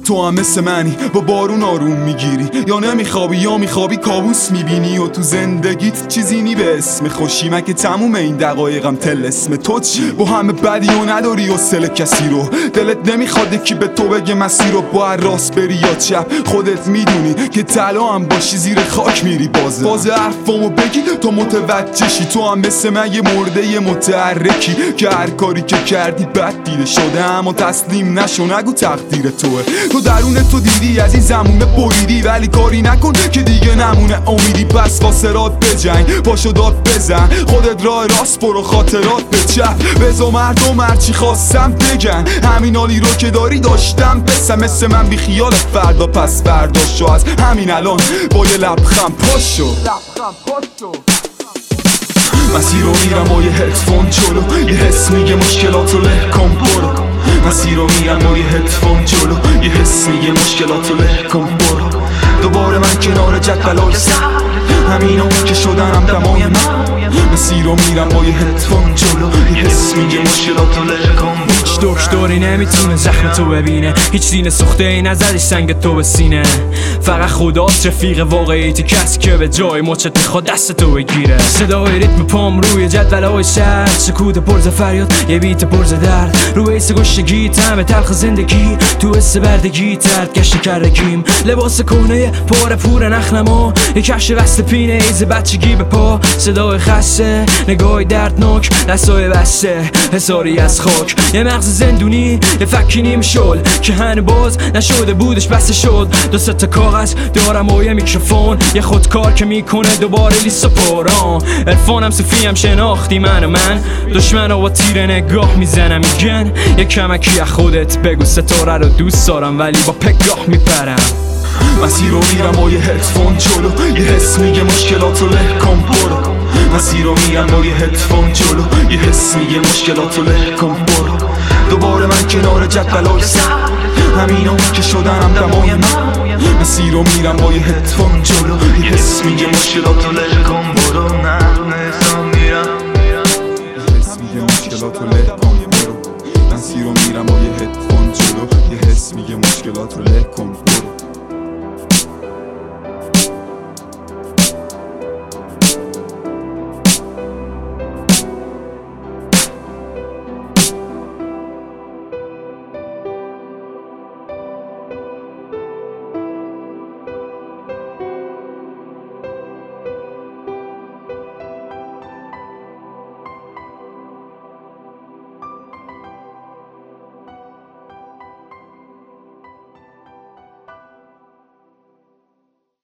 تو هم مثل منی با بارون آروم میگیری، یا نمیخوابی یا میخوابی کابوس میبینی، و تو زندگیت چیزی نی به اسم خوشی، مگه تموم این دقایقم اسم تو چی؟ با همه بدی و نداری حوصله کسی رو، دلت نمیخواد یکی به تو بگه مسیر رو باید راست بری یا چپ، خودت میدونی که طلا هم باشی زیر خاک میری. بازه حرفامو بگی تو متوجه شی، تو هم مثل من یه مرده متحرکی که هر کاری که کردی بد دیده شده، اما تسلیم نشو نگو تقدیر توه. تو درون تو دیدی از این زمونه بریدی، ولی کاری نکن که دیگه نمونه امیدی، پس واسه رات بجنگ پاشو داد بزن، خودت راه راست برو خاطرات به چپ، بزا مردم هرچی خواستم بگن، همین حالی رو که داری داشتم بسم، مثل من بی خیال فردا پس برداشت، از همین الان با یه لبخند پاشو. مسیر رو میرم با یه هدفون جلو، یه حس میگه مشکلاتو له کن برو، مسیر رو میرم با یه هدفون جلو، یه حس میگه مشکلاتو له کن برو، دوباره من کنار جدولای سر، همینو که شدنم دمای من، مسیر رو میرم با یه هدفون جلو، یه حس میگه مشکلاتو له کن برو. هیچ دکتری نمیتونه زخم تو ببینه، هیچ سینه سوخته ای نزدش سنگ تو به سینه، فقط خداست رفیق واقعیت، کسی که به جای مچت میخواد دست تو بگیره. صدای ریتم پام روی جدولای شهر، سکوت پرز فریاد یه بیت پرز درد، رو ایس گشتگی طعم تلخ زندگی، تو حس بردگی ترد گشت کردگیم، لباس کهنه پاره پور نخنما، یه کفش وست پینه ایز بچگی به پا، صدای خسته نگاه دردناک دستای بسته حساری از خاک، یه مغز زندونی یه فکی نیم شل که هنو باز نشده بودش بسته شد، دو سه تا کاغذ دارم و یه میکروفون، یه خودکار که میکنه دوباره لیست و پران، عرفانم صوفیم شناختی من دشمن رو با تیر نگاه میزنم، میگن یه کمکی از خودت بگو، ستاره رو دوست دارم ولی با پگاه میپرم. مسیر رو میرم با یه هدفون جلو، یه حس میگه مشکلاتو له کن برو، مسیر رو میرم با یه هدفون جلو، یه حس میگه مشکلاتو له کن برو، دوباره من کنار جدولای سر، همینو که شدنم دمای من، مسیر رو میرم با یه هدفون جلو، یه حس میگه مشکلاتو له کن برو، حس میگه مشکلاتو له کن برو، مسیر رو میرم با یه هدفون جلو، یه حس میگه مشکلاتو له کن برو.